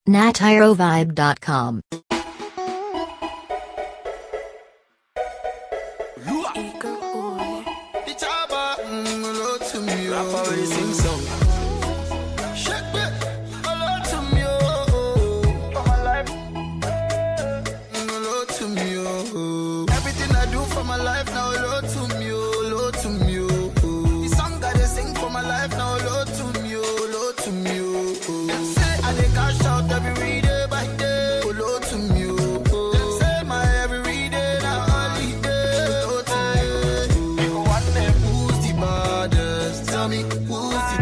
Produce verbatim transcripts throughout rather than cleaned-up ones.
nat iro vibe dot com. Everything I do for my life now, low to me, oh, low to me, oh. The song that they sing for my life now, low to me, oh, low to me, oh. Them say I dey cash out every day by day, oh, low to me, oh. Them say my every day now holiday, low to me. People want them, who's the baddest? Tell me, who's the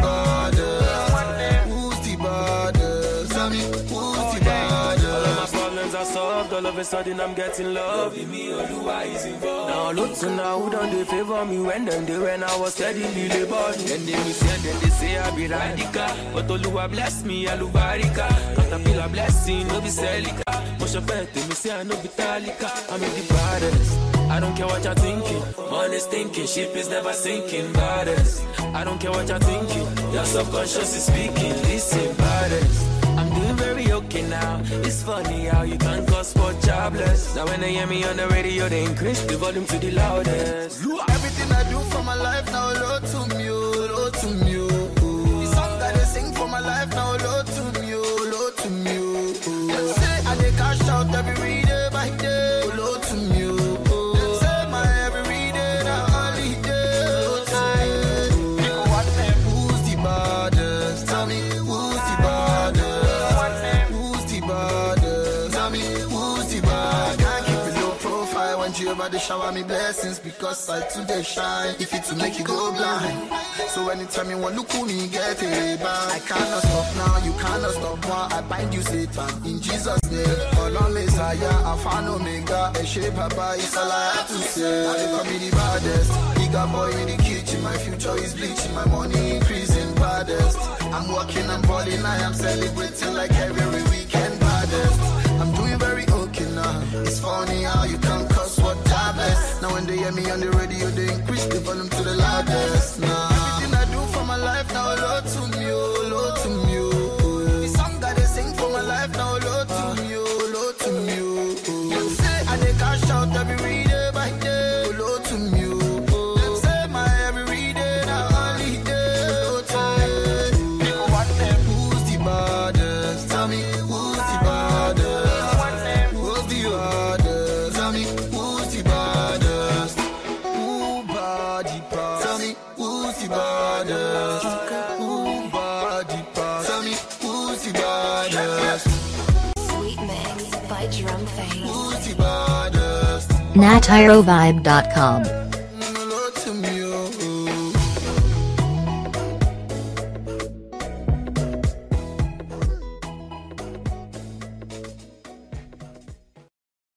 baddest? Who's the baddest? Tell me, who's the baddest? All of my problems are solved, all of a sudden I'm getting love. Me, Oluwa is involved. Now look to now, who done they favor me when them they when I was steadily labored. Then they me say, then they say I be radical. But Oluwa bless me, Alubarika. Caterpillar blessing, no be Celica. Moshe Fete, me say I no be Talika. I'm in the baddest. I don't care what you're thinking. Money's thinking, ship is never sinking. Baddest. I don't care what you're thinking. Your subconscious is speaking. Listen, baddest. I'm doing very okay now. It's funny how you can cause for jobless. Now when they hear me on the radio, they increase the volume to the loudest. Everything I do for my life now, low to me, oh, low to me, oh. The song that they sing for my life now, low to me, oh, low to me, oh. Them say I dey cash out every day by day, oh, low to me, oh. Them say my every day now holiday, low to me. People want them, who's the baddest? Tell me, who's the baddest? Who's the baddest? Tell me, who's the baddest? Can't keep it low profile when Jehovah they shower me blessings because I today shine. If it to make you go blind, so anytime you want look who me get a bang. I cannot stop now, you cannot stop now. I bind you Satan in Jesus' name. All on Messiah, Alpha and Omega, a shape Papa is all I have to say. I become me the baddest. Bigger boy in the kitchen, my future is bleaching, my money increasing baddest. I'm working, I'm balling, I am celebrating like every weekend baddest. I'm doing very okay now. It's funny how you can cause what jobless. Now when they hear me on the radio, they increase the volume to the loudest. Now everything I do for my life now, low to me, oh, low to me, oh. The song that they sing for my life now, low to me, oh, low to me, oh. Them say I dey cash out every day by day, oh, low to me, oh. Them say my every day now holiday, low to me. People want them, who's the baddest? Tell me, who's the baddest? Who's the baddest? Tell me, who's the baddest? Who body part? Tell me, who's the baddest? Who body part? Tell me, who's the baddest? Sweet Mix by Drum Face. Who's the baddest? nat iro vibe dot com.